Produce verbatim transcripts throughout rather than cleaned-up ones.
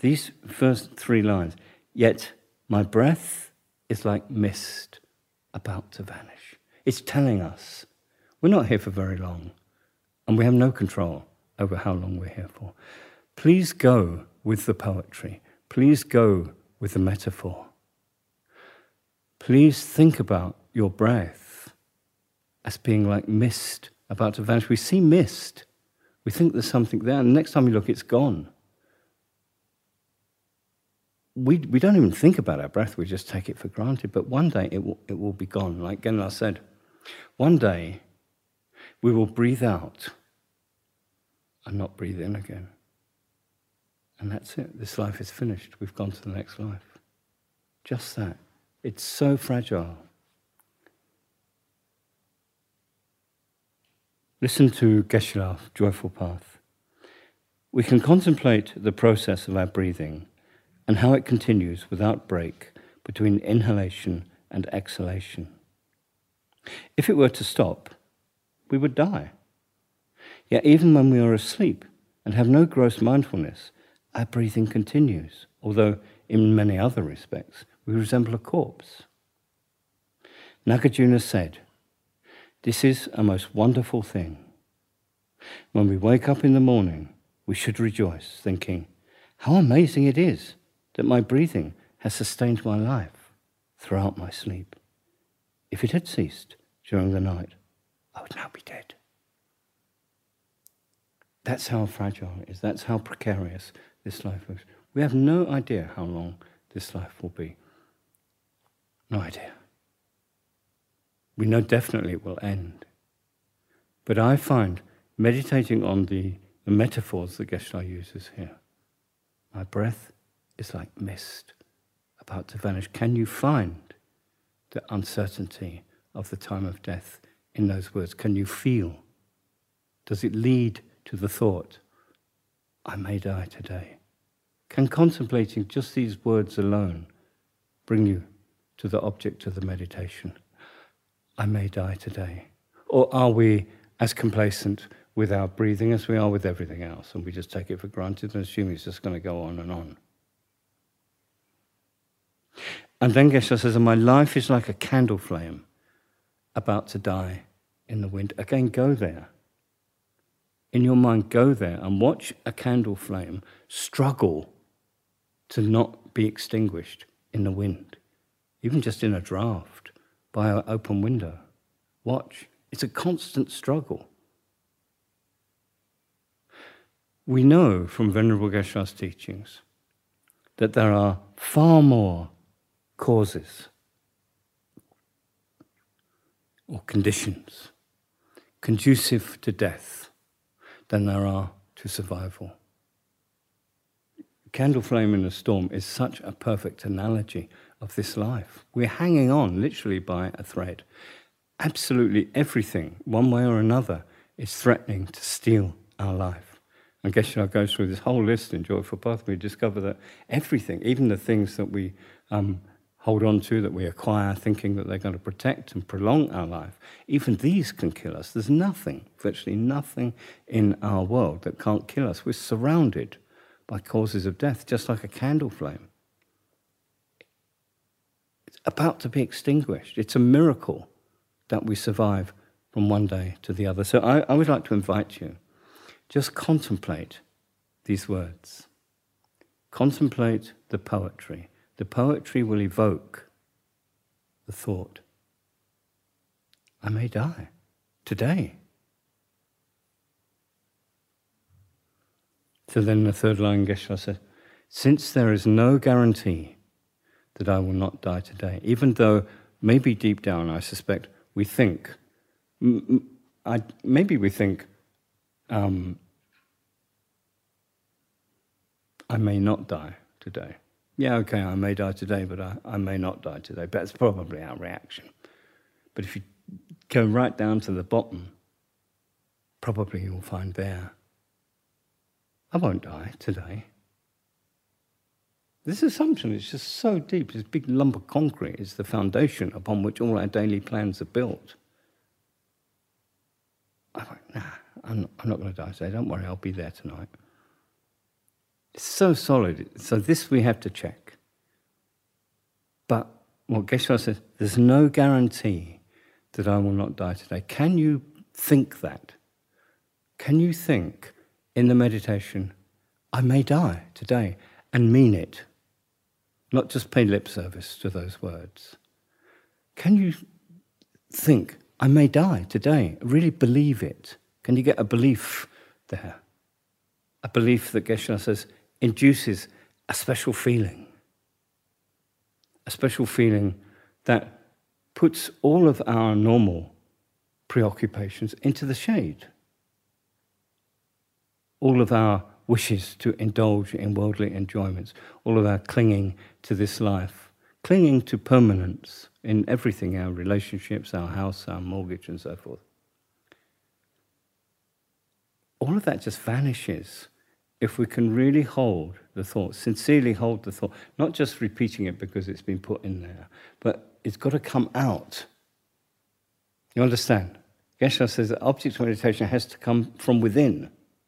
These first three lines, yet my breath is like mist about to vanish. It's telling us we're not here for very long, and we have no control over how long we're here for. Please go with the poetry. Please go with the metaphor. Please think about your breath as being like mist about to vanish. We see mist. We think there's something there, and the next time we look, it's gone. We, we don't even think about our breath, we just take it for granted, but one day it will, it will be gone. Like Genla said, one day we will breathe out and not breathe in again. And that's it. This life is finished. We've gone to the next life. Just that. It's so fragile. Listen to Geshe-la, Joyful Path. We can contemplate the process of our breathing and how it continues without break between inhalation and exhalation. If it were to stop, we would die. Yet even when we are asleep and have no gross mindfulness, our breathing continues, although in many other respects we resemble a corpse. Nagarjuna said, "This is a most wonderful thing. When we wake up in the morning, we should rejoice, thinking, how amazing it is that my breathing has sustained my life throughout my sleep. If it had ceased during the night, I would now be dead." That's how fragile it is. That's how precarious this life is. We have no idea how long this life will be. No idea. We know definitely it will end. But I find meditating on the, the metaphors that Geshe-la uses here, my breath is like mist about to vanish. Can you find the uncertainty of the time of death in those words? Can you feel? Does it lead to the thought, I may die today? Can contemplating just these words alone bring you to the object of the meditation? I may die today. Or are we as complacent with our breathing as we are with everything else, and we just take it for granted and assume it's just going to go on and on? And then Geshe-la says, my life is like a candle flame about to die in the wind. Again, go there. In your mind, go there and watch a candle flame struggle to not be extinguished in the wind, even just in a draft by an open window. Watch. It's a constant struggle. We know from Venerable Geshe-la's teachings that there are far more causes or conditions conducive to death than there are to survival. Candle flame in a storm is such a perfect analogy of this life. We're hanging on literally by a thread. Absolutely everything, one way or another, is threatening to steal our life. And Geshe-la goes through this whole list in Joyful Path. We discover that everything, even the things that we um, hold on to, that we acquire, thinking that they're going to protect and prolong our life, even these can kill us. There's nothing, virtually nothing in our world that can't kill us. We're surrounded by causes of death, just like a candle flame. It's about to be extinguished. It's a miracle that we survive from one day to the other. So I, I would like to invite you, just contemplate these words. Contemplate the poetry. The poetry will evoke the thought, I may die today. So then the third line, Geshe-la says, since there is no guarantee that I will not die today, even though maybe deep down I suspect we think, m- I, maybe we think, um, I may not die today. Yeah, okay, I may die today, but I, I may not die today. But that's probably our reaction. But if you go right down to the bottom, probably you'll find there, I won't die today. This assumption is just so deep. This big lump of concrete is the foundation upon which all our daily plans are built. I won't, nah, I'm not, I'm not going to die today. Don't worry, I'll be there tonight. It's so solid. So this we have to check. But what Geshe-la says, there's no guarantee that I will not die today. Can you think that? Can you think in the meditation, I may die today, and mean it? Not just pay lip service to those words. Can you think, I may die today? Really believe it? Can you get a belief there? A belief that Geshe-la says induces a special feeling. A special feeling that puts all of our normal preoccupations into the shade. All of our wishes to indulge in worldly enjoyments, all of our clinging to this life, clinging to permanence in everything, our relationships, our house, our mortgage, and so forth. All of that just vanishes if we can really hold the thought, sincerely hold the thought, not just repeating it because it's been put in there, but it's got to come out. You understand? Geshe-la says that object meditation has to come from within.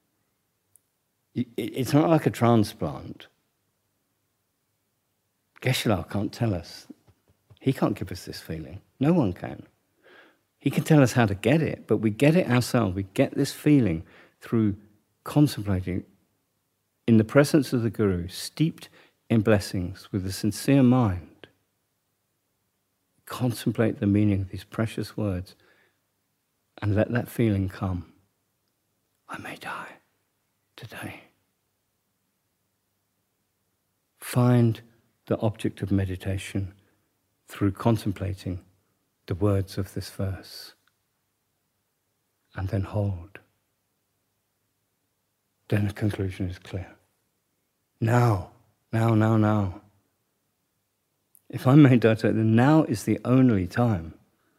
It's not like a transplant. Geshe-la can't tell us. He can't give us this feeling. No one can. He can tell us how to get it, but we get it ourselves. We get this feeling through contemplating in the presence of the Guru, steeped in blessings with a sincere mind. Contemplate the meaning of these precious words and let that feeling come. I may die today. Find the object of meditation through contemplating the words of this verse, and then hold. Then the conclusion is clear. Now, now, now, now. If I may die today, then now is the only time.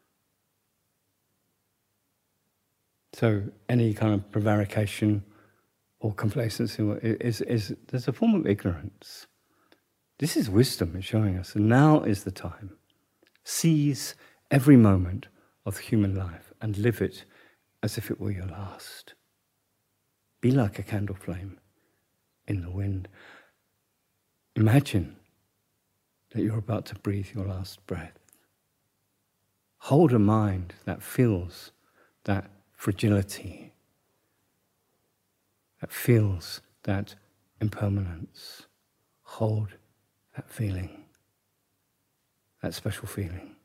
So any kind of prevarication or complacency is, is there's a form of ignorance. This is wisdom it's showing us, and now is the time. Seize every moment of human life and live it as if it were your last. Be like a candle flame in the wind. Imagine that you're about to breathe your last breath. Hold a mind that feels that fragility, that feels that impermanence. Hold that feeling, that special feeling.